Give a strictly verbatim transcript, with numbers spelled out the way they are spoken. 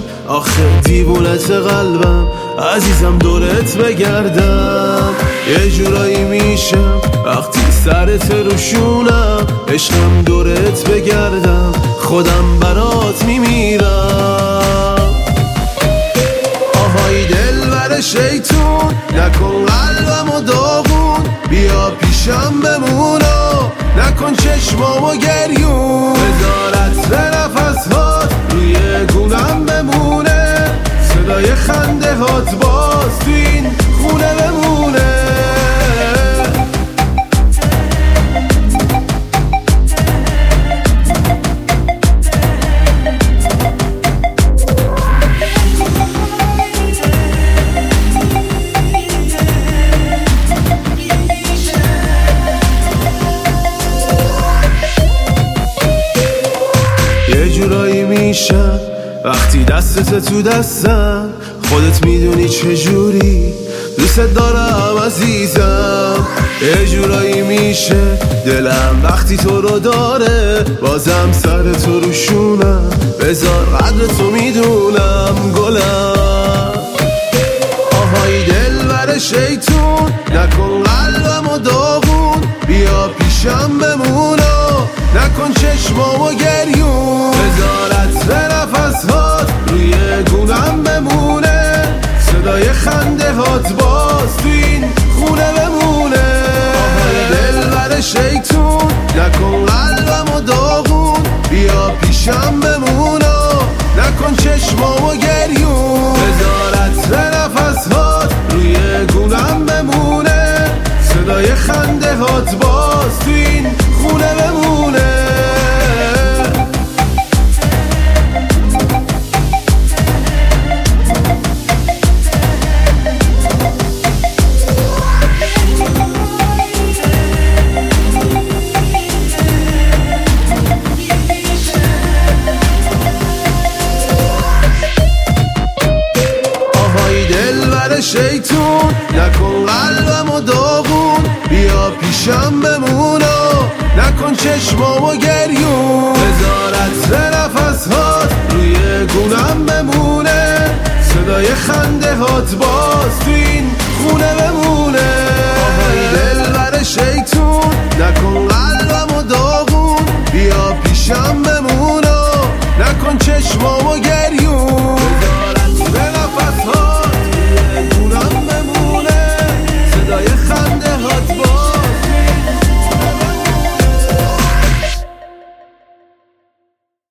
آخه دیوونت قلبم عزیزم دورت بگردم. یه جورایی میشم وقتی سرت روشونم، عشقم دورت بگردم خودم برات میمیرم. آهای دلبر شیطون نکن قلبمو داغون، بیا پیشم بمونو نکن چشمامو گریون. بذارت به نفسهات روی گونم بمونه، صدای خنده هات باز تو این خونه بمونه. یه جورایی میشم وقتی دستت تو دستم، خودت میدونی چجوری دوست دارم عزیزم. یه جورایی میشه دلم وقتی تو رو داره، بازم سر تو روشونم بذار قدر تو میدونم گلم. آهای دلبر شیطون نکن قلبمو داغون، بیا پیشم بمونو نکن چشمامو گریون. بذارت به نفسهات روی گونم بمونه، صدای خنده هات باز تو این خونه بمونه. آهای دلبر شیطون نکن قلبمو داغون، بیا پیشم بمونو نکن چشمامو گریون. بذارت به نفسهات روی گونم بمونه، صدای خنده هات باز تو این خونه بمونه. شیطون نکن قلبمو داغون، بیا پیشم بمونو نکن چشمامو گریون. بذارت به نفسهات روی گونم بمونه، صدای خنده هات باز تو این خونه بمونه. آهای دلبر شیطون نکن قلبمو داغون، بیا پیشم بمونو نکن چشمامو گریون.